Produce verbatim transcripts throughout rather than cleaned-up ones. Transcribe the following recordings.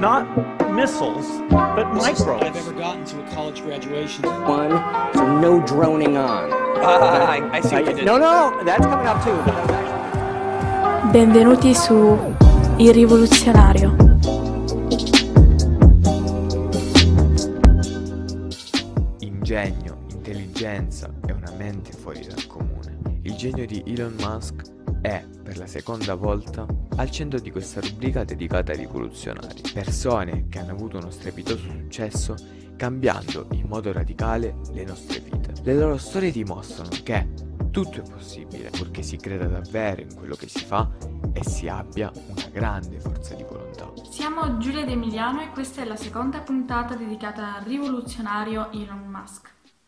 not missiles, but microbes. I've ever gotten to a college graduation. One, so no droning on. Ah, I, I see what you did. No, no, that's coming up too. Benvenuti su Il Rivoluzionario. Ingegno, intelligenza e una mente fuori dal comune. Il genio di Elon Musk è, per la seconda volta, al centro di questa rubrica dedicata ai rivoluzionari. Persone che hanno avuto uno strepitoso successo cambiando in modo radicale le nostre vite. Le loro storie dimostrano che tutto è possibile, purché si creda davvero in quello che si fa e si abbia una grande forza di volontà. Siamo Giulia D'Emiliano e questa è la seconda puntata dedicata al rivoluzionario Elon Musk.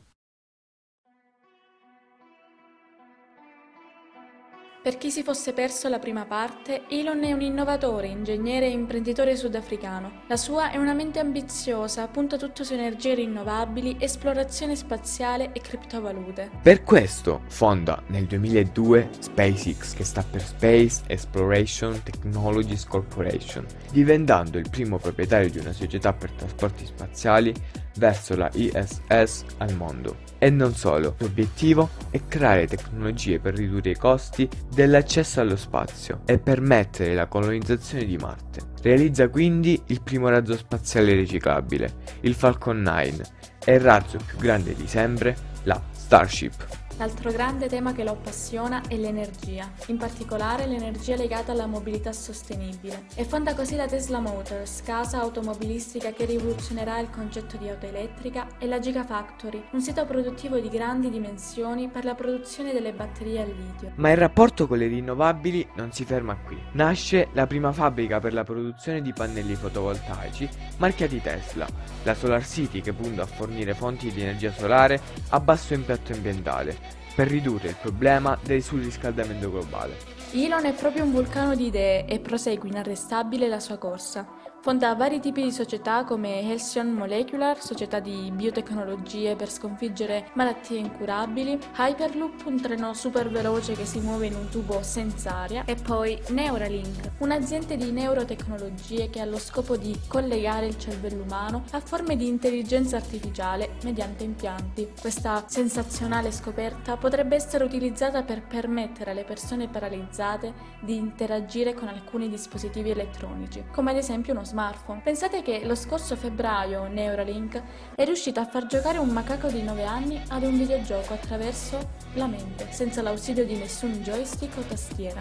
Per chi si fosse perso la prima parte, Elon è un innovatore, ingegnere e imprenditore sudafricano. La sua è una mente ambiziosa, punta tutto su energie rinnovabili, esplorazione spaziale e criptovalute. Per questo fonda nel duemiladue SpaceX, che sta per Space Exploration Technologies Corporation, diventando il primo proprietario di una società per trasporti spaziali verso la I S S al mondo. E non solo, l'obiettivo è creare tecnologie per ridurre i costi dell'accesso allo spazio e permettere la colonizzazione di Marte. Realizza quindi il primo razzo spaziale riciclabile, il Falcon nove, e il razzo più grande di sempre, la Starship. L'altro grande tema che lo appassiona è l'energia, in particolare l'energia legata alla mobilità sostenibile. E fonda così la Tesla Motors, casa automobilistica che rivoluzionerà il concetto di auto elettrica, e la Gigafactory, un sito produttivo di grandi dimensioni per la produzione delle batterie al litio. Ma il rapporto con le rinnovabili non si ferma qui. Nasce la prima fabbrica per la produzione di pannelli fotovoltaici marchiati Tesla, la Solar City, che punta a fornire fonti di energia solare a basso impatto ambientale, per ridurre il problema del surriscaldamento globale. Elon è proprio un vulcano di idee e prosegue inarrestabile la sua corsa. Fonda vari tipi di società come Halcyon Molecular, società di biotecnologie per sconfiggere malattie incurabili, Hyperloop, un treno super veloce che si muove in un tubo senza aria, e poi Neuralink, un'azienda di neurotecnologie che ha lo scopo di collegare il cervello umano a forme di intelligenza artificiale mediante impianti. Questa sensazionale scoperta potrebbe essere utilizzata per permettere alle persone paralizzate di interagire con alcuni dispositivi elettronici, come ad esempio uno smartphone. Pensate che lo scorso febbraio Neuralink è riuscito a far giocare un macaco di nove anni ad un videogioco attraverso la mente, senza l'ausilio di nessun joystick o tastiera.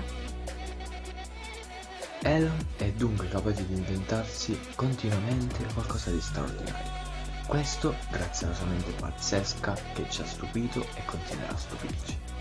Elon è dunque capace di inventarsi continuamente qualcosa di straordinario. Questo grazie alla sua mente pazzesca che ci ha stupito e continuerà a stupirci.